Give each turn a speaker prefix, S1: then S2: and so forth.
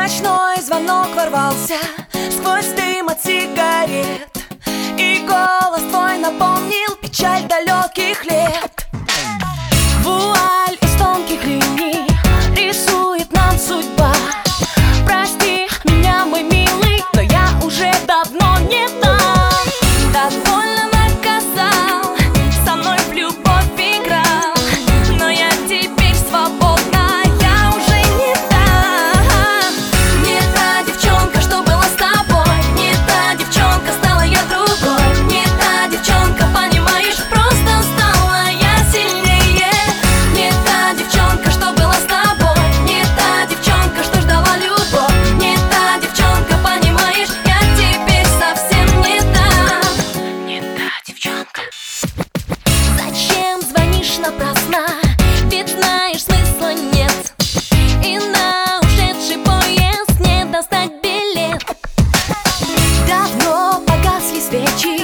S1: Ночной звонок ворвался сквозь дым от сигарет, и голос твой напомнил печаль далеких лет. Вуаль из тонких линий рисует нам судьба. Прости меня, мой милый, но я уже давно не там. Так больно наказал, со мной в любовь играл, но я теперь свободна, я уже не та. Не та девчонка, что была с тобой, не та девчонка, стала я другой. Не та девчонка, понимаешь, просто стала я сильнее. Не та девчонка, что была с тобой, не та девчонка, что ждала любовь. Не та девчонка, понимаешь, я теперь совсем не та. Не та девчонка. Зачем звонишь напрасно, ведь знаешь, смысла нет, и на ушедший поезд не достать билет. Давно погасли свечи,